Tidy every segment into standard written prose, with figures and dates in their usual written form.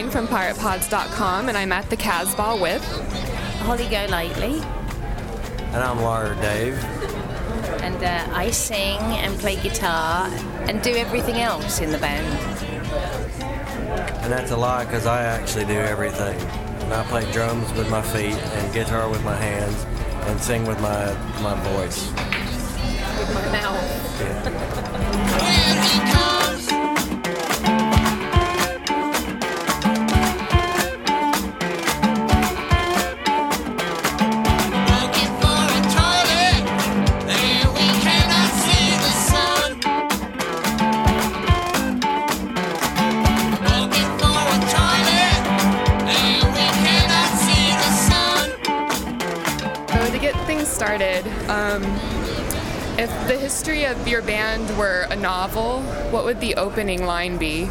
Jane from PiratePods.com, and I'm at the Casbah with Holly Golightly. And I'm Laura Dave. And I sing and play guitar and do everything else in the band. And that's a lie, because I actually do everything. And I play drums with my feet and guitar with my hands and sing with my voice. With my mouth. Yeah. Here he comes. Looking for a toilet, and we cannot see the sun. Looking for a toilet, and we cannot see the sun. So to get things started, if the history of your band were a novel, what would the opening line be?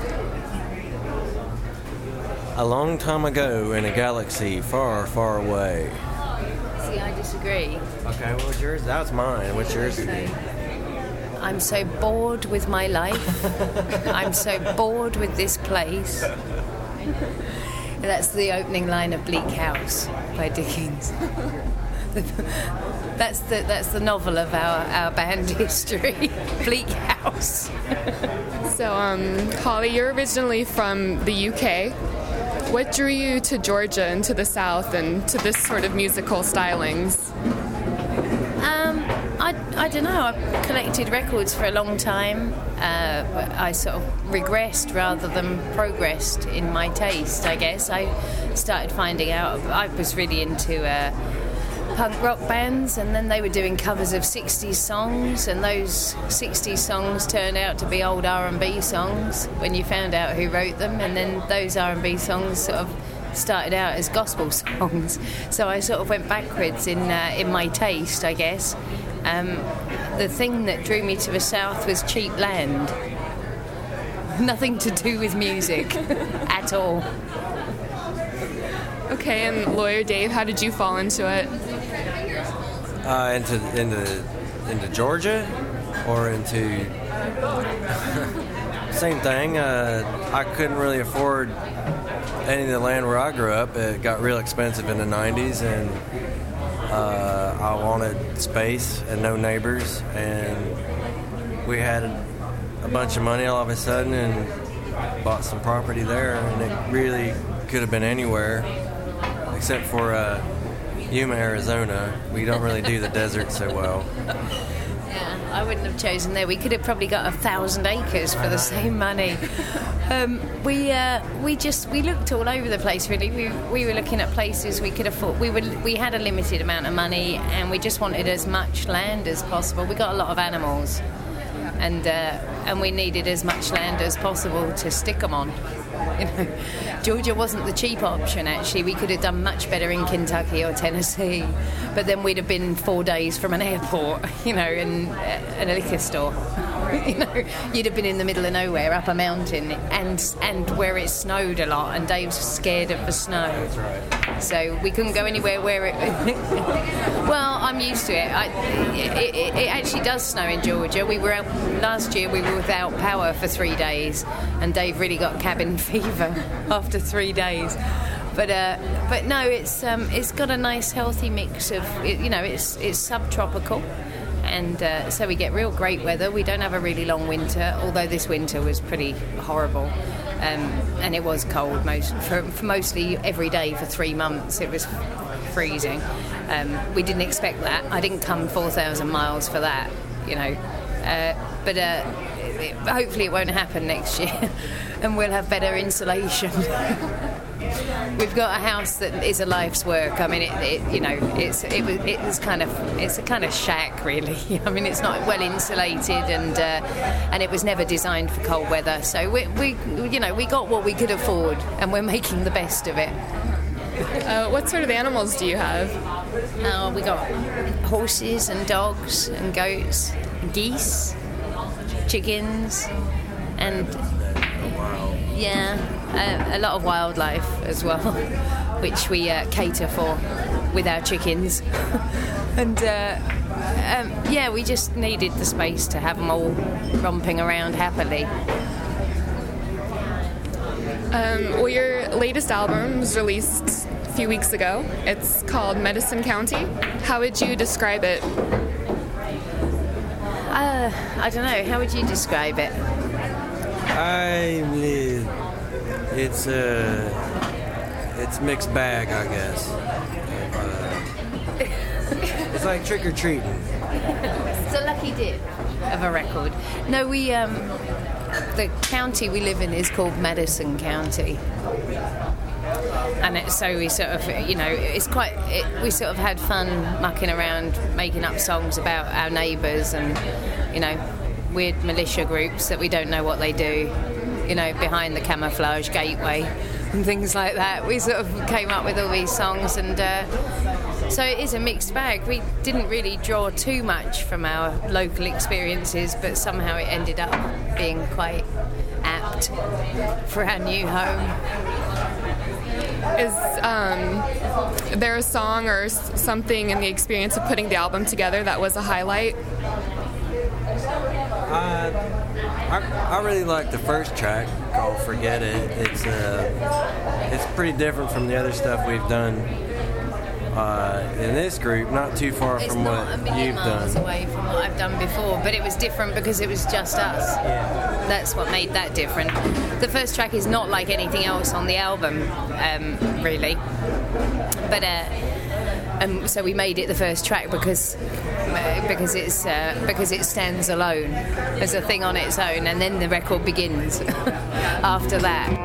A long time ago in a galaxy far, far away. See, I disagree. Okay, what was yours? That's mine. What's yours? I'm so bored with my life. I'm so bored with this place. That's the opening line of Bleak House by Dickens. That's the novel of our band history, Bleak House. So, Holly, you're originally from the UK. What drew you to Georgia and to the South and to this sort of musical stylings? I don't know. I've collected records for a long time. I sort of regressed rather than progressed in my taste, I guess. I started finding out I was really into punk rock bands, and then they were doing covers of 60s songs, and those 60s songs turned out to be old R&B songs when you found out who wrote them, and then those R&B songs sort of started out as gospel songs. So I sort of went backwards in my taste, I guess. The thing that drew me to the South was cheap land. Nothing to do with music at all. Okay, and Lawyer Dave, how did you fall into it? Into Georgia, or into same thing. I couldn't really afford any of the land where I grew up. It got real expensive in the 90s, and I wanted space and no neighbors, and we had a bunch of money all of a sudden and bought some property there, and it really could have been anywhere except for Yuma, Arizona. We don't really do the desert so well. Yeah, I wouldn't have chosen there. We could have probably got 1,000 acres for the same money. We looked all over the place, really. We were looking at places we could afford. We had a limited amount of money, and we just wanted as much land as possible. We got a lot of animals, and we needed as much land as possible to stick them on. You know, Georgia wasn't the cheap option, actually. We could have done much better in Kentucky or Tennessee, but then we'd have been 4 days from an airport, you know, and a liquor store. You know, you'd have been in the middle of nowhere, up a mountain, and where it snowed a lot, and Dave's scared of the snow. That's right. So we couldn't go anywhere where it... Well, I'm used to it. It actually does snow in Georgia. Last year we were without power for 3 days, and Dave really got cabin fever after 3 days. But no, it's got a nice healthy mix of, it's subtropical. And so we get real great weather. We don't have a really long winter, although this winter was pretty horrible. And it was cold for mostly every day for 3 months. It was freezing. We didn't expect that. I didn't come 4,000 miles for that, you know. But hopefully it won't happen next year, and we'll have better insulation. We've got a house that is a life's work. I mean, it's a kind of shack, really. I mean, it's not well insulated, and it was never designed for cold weather. So we got what we could afford, and we're making the best of it. What sort of animals do you have? We got horses and dogs and goats, and geese, chickens, and a lot of wildlife as well, which we cater for with our chickens. And we just needed the space to have them all romping around happily. Well, your latest album was released a few weeks ago. It's called Medicine County. How would you describe it? I don't know. How would you describe it? It's mixed bag, I guess. It's like trick or treating. It's a lucky dip of a record. No, the county we live in is called Madison County. And so we sort of, we sort of had fun mucking around, making up songs about our neighbours and, weird militia groups that we don't know what they do, behind the camouflage gateway and things like that. We sort of came up with all these songs, and so it is a mixed bag. We didn't really draw too much from our local experiences, but somehow it ended up being quite apt for our new home. Is there a song or something in the experience of putting the album together that was a highlight? I really like the first track called "Forget It." It's pretty different from the other stuff we've done in this group. Not too far from what you've done. It's not a million miles away from what I've done before, but it was different because it was just us. Yeah. That's what made that different. The first track is not like anything else on the album, really. But so we made it the first track because it stands alone as a thing on its own, and then the record begins after that.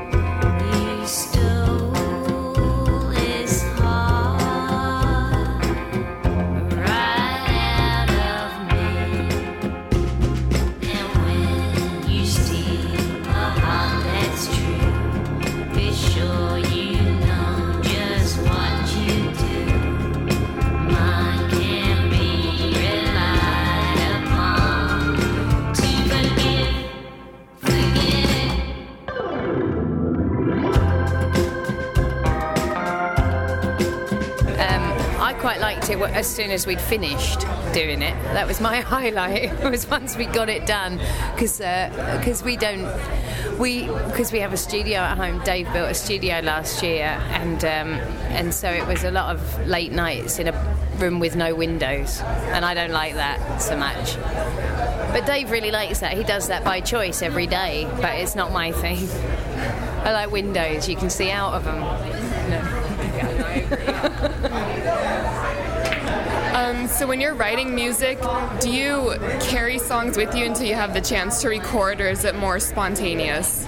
As soon as we'd finished doing it, that was my highlight. It was once we got it done, because we have a studio at home. Dave built a studio last year, and so it was a lot of late nights in a room with no windows, and I don't like that so much. But Dave really likes that. He does that by choice every day, but it's not my thing. I like windows. You can see out of them. So when you're writing music, do you carry songs with you until you have the chance to record, or is it more spontaneous?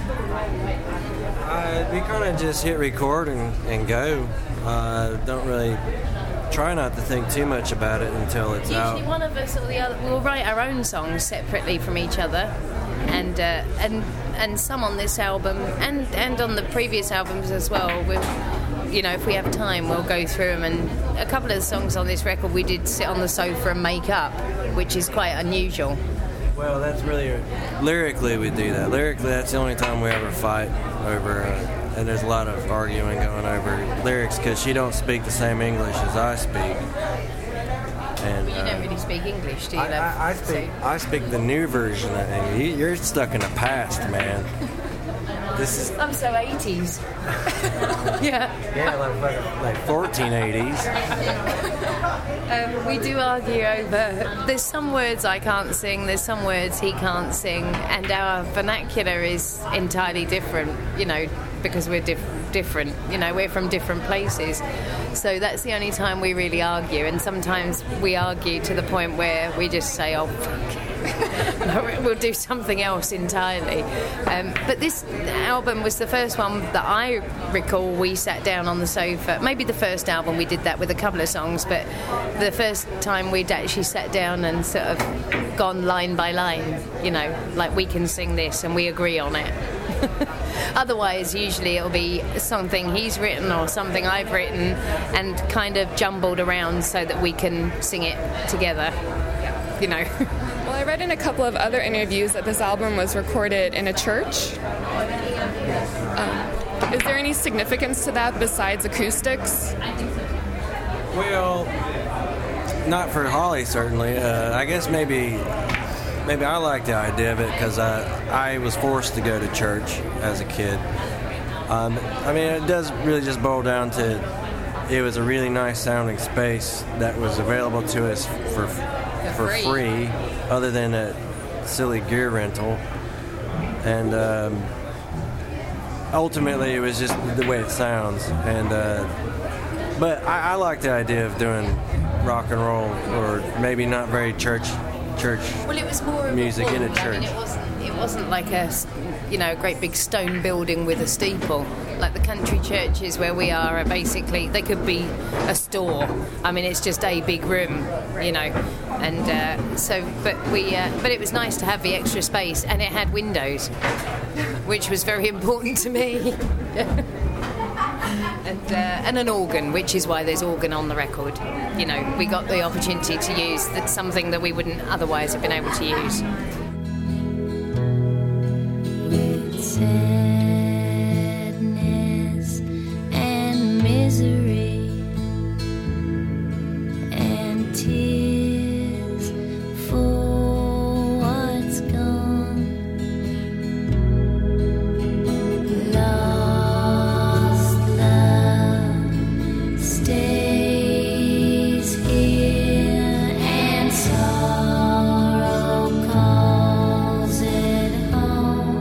We kind of just hit record and go. Don't really try not to think too much about it until it's out. Usually one of us or the other will write our own songs separately from each other, and some on this album and on the previous albums as well. If we have time, we'll go through them. And a couple of the songs on this record we did sit on the sofa and make up, which is quite unusual. Well, that's really... Lyrically, we do that. Lyrically, that's the only time we ever fight over... and there's a lot of arguing going over lyrics, because she don't speak the same English as I speak. And, you don't really speak English, do you? I speak the new version of English. You're stuck in the past, man. I'm so 80s. Yeah. Yeah, like 1480s. We do argue over... There's some words I can't sing, there's some words he can't sing, and our vernacular is entirely different, because we're different. We're from different places. So that's the only time we really argue, and sometimes we argue to the point where we just say, oh, fuck. We'll do something else entirely. But this album was the first one that I recall we sat down on the sofa. Maybe the first album we did that with a couple of songs, but the first time we'd actually sat down and sort of gone line by line, like we can sing this and we agree on it. Otherwise, usually it'll be something he's written or something I've written and kind of jumbled around so that we can sing it together, Well, I read in a couple of other interviews that this album was recorded in a church. Is there any significance to that besides acoustics? Well, not for Holly, certainly. I guess maybe I like the idea of it because I was forced to go to church as a kid. I mean, it does really just boil down to it was a really nice sounding space that was available to us for free, other than a silly gear rental. And ultimately, it was just the way it sounds. And but I like the idea of doing rock and roll, or maybe not very church Well, it was more music of a in a hall. I mean, church. it wasn't like a great big stone building with a steeple. Like the country churches where we are basically, they could be a store. I mean, it's just a big room, And but it was nice to have the extra space, and it had windows, which was very important to me. And an organ, which is why there's organ on the record. We got the opportunity to use something that we wouldn't otherwise have been able to use. Sadness and misery and tears for what's gone. Lost love stays here, and sorrow calls it home.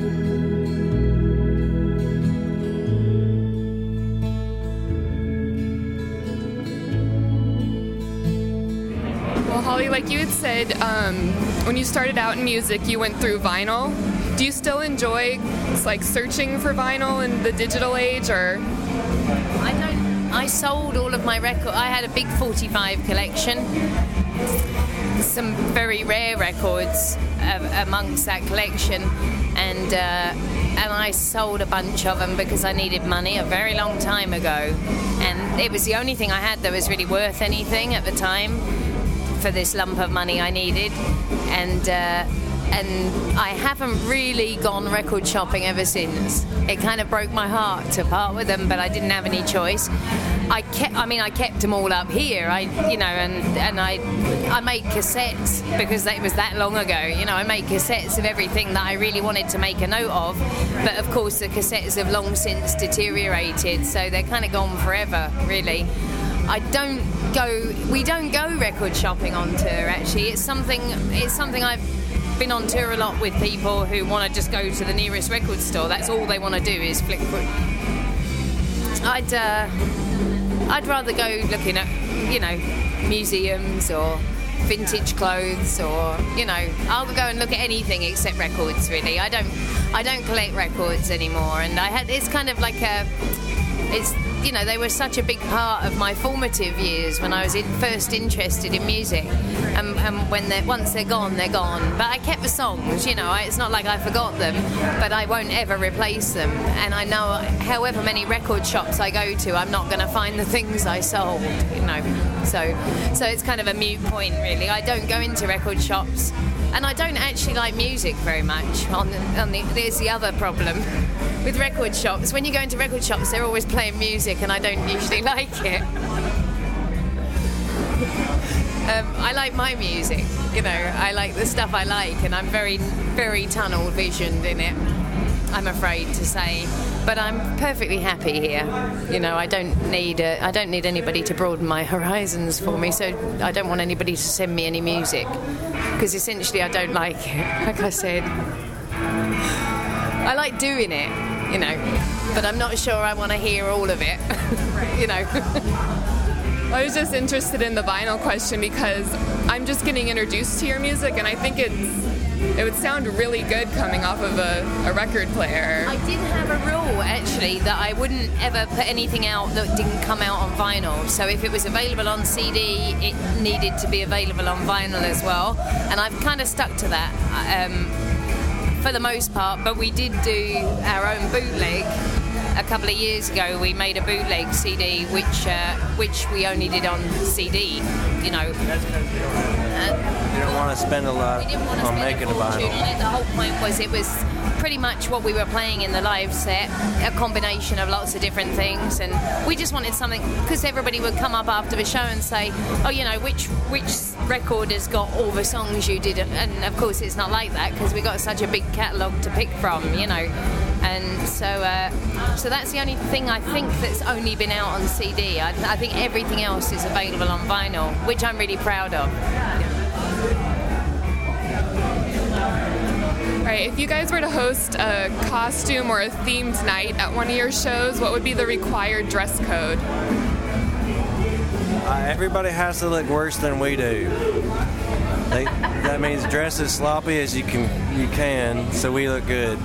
Well, Holly, like you had said, when you started out in music, you went through vinyl. Do you still enjoy searching for vinyl in the digital age, or? I don't. I sold all of my records. I had a big 45 collection. Some very rare records amongst that collection, and I sold a bunch of them because I needed money a very long time ago, and it was the only thing I had that was really worth anything at the time for this lump of money I needed, and I haven't really gone record shopping ever since. It kind of broke my heart to part with them, but I didn't have any choice. I kept them all up here. I made cassettes because it was that long ago. I made cassettes of everything that I really wanted to make a note of. But of course, the cassettes have long since deteriorated, so they're kind of gone forever, really. We don't go record shopping on tour. Actually, it's something I've been on tour a lot with people who want to just go to the nearest record store. That's all they want to do is flick. I'd rather go looking at, museums or vintage clothes, or, I'll go and look at anything except records, really. I don't collect records anymore, and it's kind of like they were such a big part of my formative years when I was first interested in music, and once they're gone, they're gone. But I kept the songs, it's not like I forgot them, but I won't ever replace them. And I know however many record shops I go to, I'm not going to find the things I sold, So it's kind of a moot point, really. I don't go into record shops, and I don't actually like music very much. There's the other problem with record shops. When you go into record shops, they're always playing music, and I don't usually like it. I like my music, I like the stuff I like, and I'm very, very tunnel visioned in it, I'm afraid to say. But I'm perfectly happy here. I don't need anybody to broaden my horizons for me, so I don't want anybody to send me any music, because essentially I don't like it. Like I said, I like doing it, but I'm not sure I want to hear all of it, I was just interested in the vinyl question because I'm just getting introduced to your music, and I think it would sound really good coming off of a record player. I did have a rule, actually, that I wouldn't ever put anything out that didn't come out on vinyl. So if it was available on CD, it needed to be available on vinyl as well. And I've kind of stuck to that for the most part. But we did do our own bootleg. A couple of years ago, we made a bootleg CD, which we only did on CD, You don't want to spend a lot on making a vinyl. The whole point was it was pretty much what we were playing in the live set, a combination of lots of different things, and we just wanted something, because everybody would come up after the show and say, oh, you know, which record has got all the songs you did, and of course it's not like that, because we got such a big catalogue to pick from, you know, and so that's the only thing I think that's only been out on CD. I think everything else is available on vinyl, which I'm really proud of. All right, if you guys were to host a costume or a themed night at one of your shows, what would be the required dress code? Everybody has to look worse than we do. That means dress as sloppy as you can, so we look good.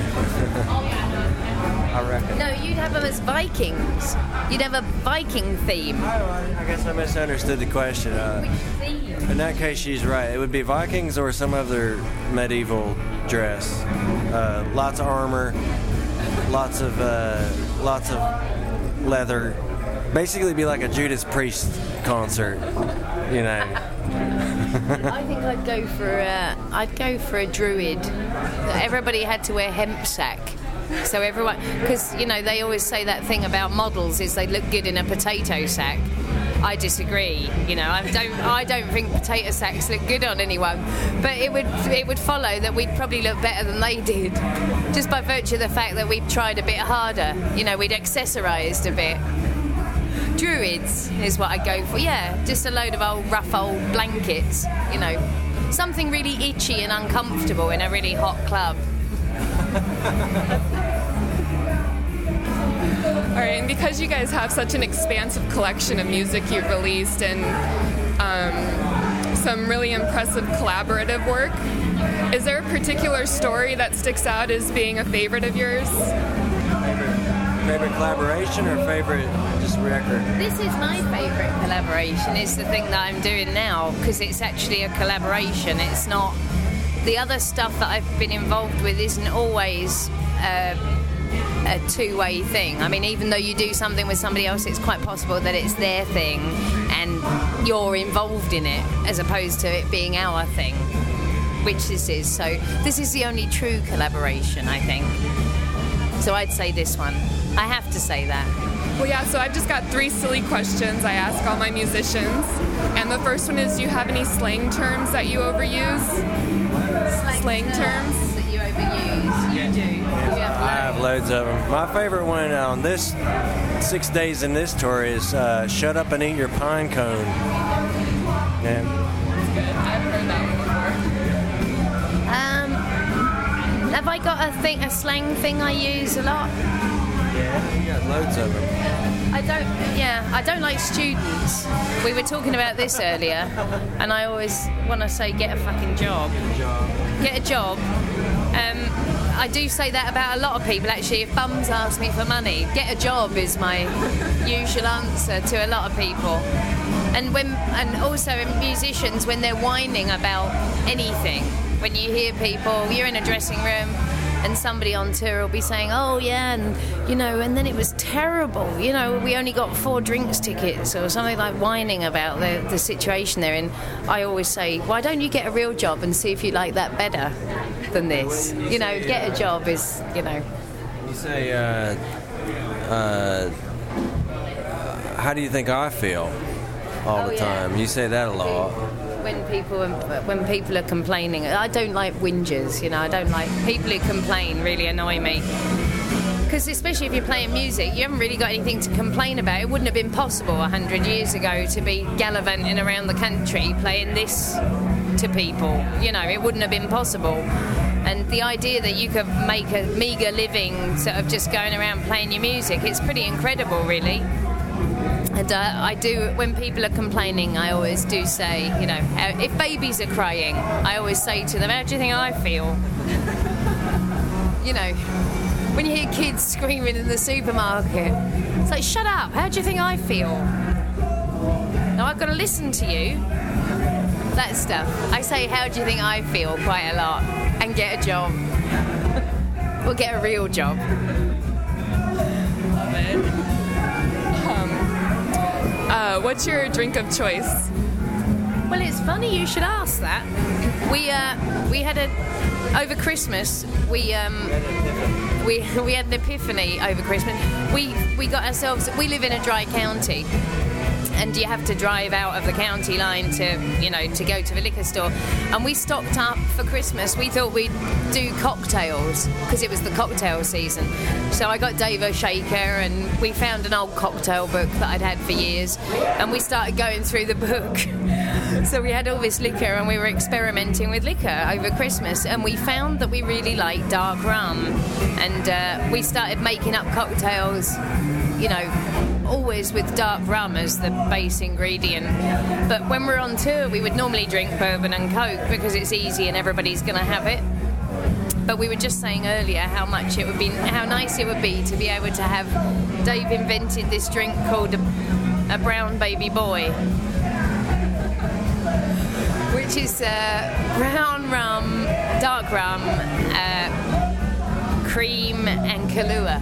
I reckon. No, you'd have them as Vikings. You'd have a Viking theme. I guess I misunderstood the question. Which theme? In that case, she's right. It would be Vikings or some other medieval dress. Lots of armor, lots of leather. Basically, it'd be like a Judas Priest concert, you know. I think I'd go for a druid. Everybody had to wear hemp sack. So everyone, because you know they always say that thing about models is they look good in a potato sack. I disagree. You know, I don't think potato sacks look good on anyone. But it would follow that we'd probably look better than they did, just by virtue of the fact that we'd tried a bit harder. You know, we'd accessorised a bit. Druids is what I go for. Yeah, just a load of rough old blankets. You know, something really itchy and uncomfortable in a really hot club. All right, and because you guys have such an expansive collection of music you've released and some really impressive collaborative work, is there a particular story that sticks out as being a favorite of yours? Favorite collaboration or favorite just record? This is my favourite collaboration. It's the thing that I'm doing now, because it's actually a collaboration. It's not... The other stuff that I've been involved with isn't always a two-way thing. I mean, even though you do something with somebody else, it's quite possible that it's their thing and you're involved in it, as opposed to it being our thing, which this is. So this is the only true collaboration, I think. So I'd say this one. I have to say that. Well, yeah, so I've just got 3 silly questions I ask all my musicians. And the first one is, do you have any slang terms that you overuse? Slang terms that you overuse. You do. I have loads of them. My favorite one on this 6 days in this tour is "Shut up and eat your pine cone." Yeah. That's good. I've heard that one before. Have I got a slang thing I use a lot? Yeah, you got loads of them. I don't like students. We were talking about this earlier, and I always want to say, get a fucking job. Get a job. I do say that about a lot of people, actually. If bums ask me for money, get a job is my usual answer to a lot of people. And also musicians, when they're whining about anything, when you hear people, you're in a dressing room, and somebody on tour will be saying, oh yeah, and you know, and then it was terrible, you know, we only got 4 drinks tickets, or something, like whining about the situation they're in. I always say, why don't you get a real job and see if you like that better than this? You know, get a job is, you know. You say, how do you think I feel all the time? You say that a lot. When people are complaining, I don't like whingers, you know. I don't like people who complain. Really annoy me, because especially if you're playing music, you haven't really got anything to complain about. It wouldn't have been possible 100 years ago to be gallivanting around the country playing this to people, you know. It wouldn't have been possible. And the idea that you could make a meagre living sort of just going around playing your music, it's pretty incredible, really. And I do, when people are complaining, I always do say, you know, if babies are crying, I always say to them, how do you think I feel? You know, when you hear kids screaming in the supermarket, it's like, shut up, how do you think I feel? Now I've got to listen to you. That stuff. I say, how do you think I feel, quite a lot, and get a job. Or get a real job. Love it. What's your drink of choice? Well, it's funny you should ask that. We had over Christmas. We had an epiphany over Christmas. We got ourselves. We live in a dry county, and you have to drive out of the county line to go to the liquor store. And we stocked up for Christmas. We thought we'd do cocktails because it was the cocktail season. So I got Dave a shaker, and we found an old cocktail book that I'd had for years, and we started going through the book. So we had all this liquor, and we were experimenting with liquor over Christmas, and we found that we really liked dark rum, and we started making up cocktails, always with dark rum as the base ingredient. But when we're on tour, we would normally drink bourbon and Coke because it's easy and everybody's going to have it. But we were just saying earlier how nice it would be to be able to have. Dave invented this drink called a brown baby boy, which is brown rum, dark rum, cream and Kahlua.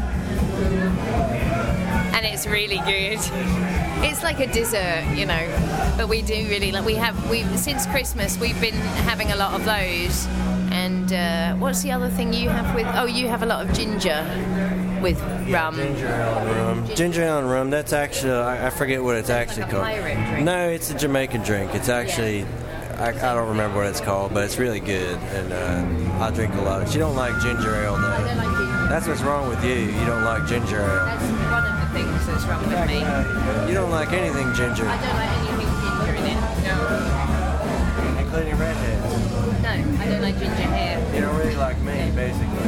And it's really good. It's like a dessert, but we do really like. Since Christmas we've been having a lot of those. And what's the other thing you have with? Oh, you have a lot of ginger with rum. Ginger ale and rum. Ginger ale and rum. That's actually I forget what it's actually called. Pirate drink. No, it's a Jamaican drink. It's actually I don't remember what it's called, but it's really good. And I drink a lot. You don't like ginger ale, though. I don't like ginger. That's what's wrong with you. You don't like ginger ale. That's one of the things that's wrong with me. You don't like anything ginger, I don't like anything ginger in it. No. including redheads. No, I don't like ginger hair. You don't really like me, basically.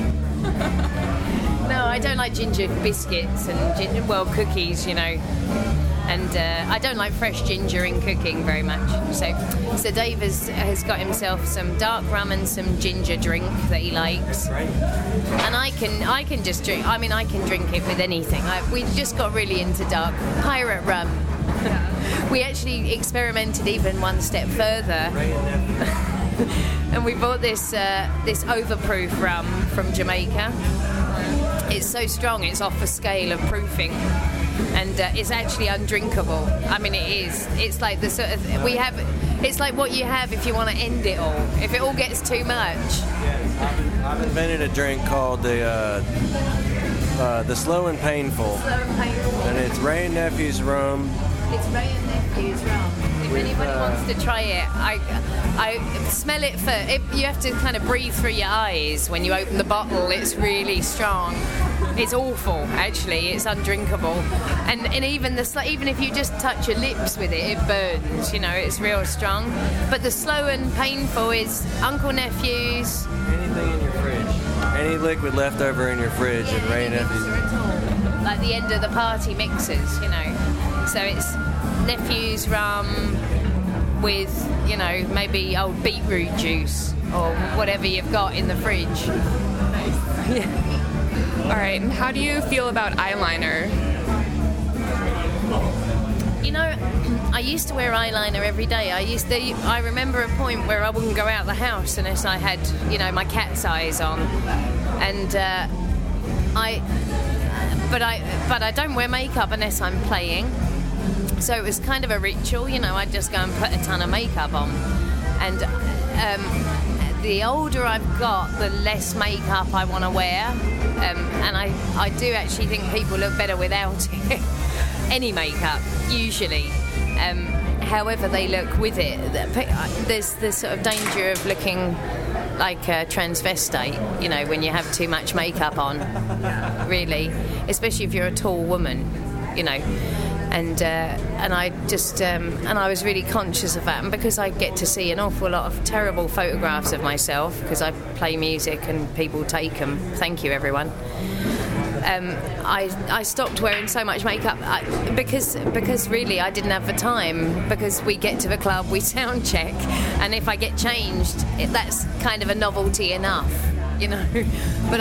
No, I don't like ginger biscuits and cookies, And I don't like fresh ginger in cooking very much. So Dave has got himself some dark rum and some ginger drink that he likes. Right. And I can just drink. I mean, I can drink it with anything. We just got really into dark pirate rum. We actually experimented even one step further. And we bought this overproof rum from Jamaica. It's so strong, it's off the scale of proofing. And it's actually undrinkable. I mean, it is. It's like the sort of it's like what you have if you want to end it all. If it all gets too much. Yes, I've invented a drink called the Slow and Painful. Slow and Painful. And it's Ray and Nephew's rum. It's Ray and Nephew's rum. If anybody wants to try it, I smell it you have to kind of breathe through your eyes when you open the bottle. It's really strong. It's awful, actually. It's undrinkable, and even if you just touch your lips with it, it burns. It's real strong. But the Slow and Painful is Uncle Nephew's. Anything in your fridge, any liquid left over in your fridge, and Ray and Nephew's. Like the end of the party mixers, So it's Nephew's rum with, maybe old beetroot juice or whatever you've got in the fridge. Yeah. All right, and how do you feel about eyeliner? I used to wear eyeliner every day. I remember a point where I wouldn't go out the house unless I had, my cat's eyes on. And but I don't wear makeup unless I'm playing. So it was kind of a ritual, I'd just go and put a ton of makeup on. And the older I've got, the less makeup I want to wear. And I do actually think people look better without it. Any makeup, usually. However they look with it. There's the sort of danger of looking like a transvestite, when you have too much makeup on, really. Especially if you're a tall woman, And I just and I was really conscious of that, and because I get to see an awful lot of terrible photographs of myself because I play music and people take them. Thank you, everyone. I stopped wearing so much makeup because really I didn't have the time, because we get to the club, we sound check, and if I get changed, that's kind of a novelty enough. But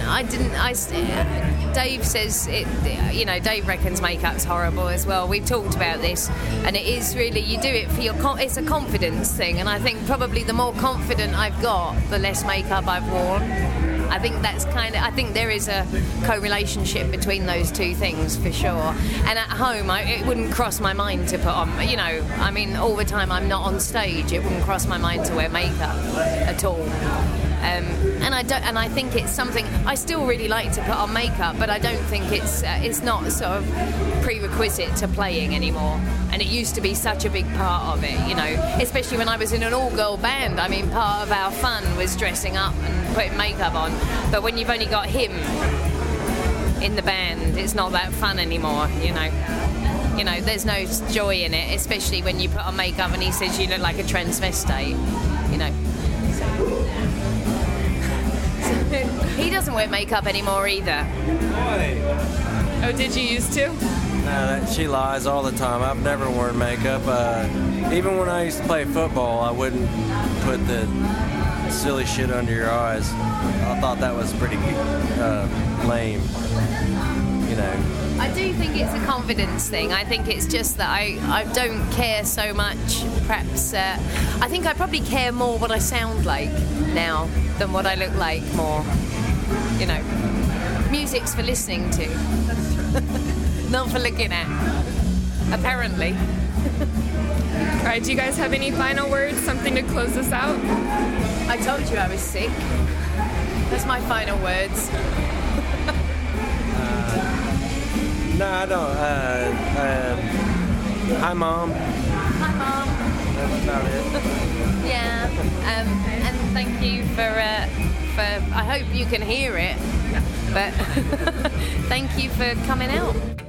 Dave says it, Dave reckons makeup's horrible as well. We've talked about this, and it is really, you do it for it's a confidence thing, and I think probably the more confident I've got, the less makeup I've worn. I think I think there is a co-relationship between those two things for sure. And at home, it wouldn't cross my mind to put on, I mean, all the time I'm not on stage, it wouldn't cross my mind to wear makeup at all. And I think it's something I still really like to put on makeup, but I don't think it's not sort of prerequisite to playing anymore. And it used to be such a big part of it, especially when I was in an all-girl band. I mean, part of our fun was dressing up and putting makeup on. But when you've only got him in the band, it's not that fun anymore, there's no joy in it, especially when you put on makeup and he says you look like a transvestite, He doesn't wear makeup anymore either. Oh, did you used to? No, she lies all the time. I've never worn makeup. Even when I used to play football, I wouldn't put the silly shit under your eyes. I thought that was pretty lame, I do think it's a confidence thing. I think it's just that I don't care so much. Perhaps I think I probably care more what I sound like now than what I look like more. Music's for listening to, not for looking at, apparently. All right, do you guys have any final words, something to close us out? I told you I was sick. That's my final words. No, I don't. Hi, Mom. Hi, Mom. That's about it. Yeah, and thank you for. I hope you can hear it, but thank you for coming out.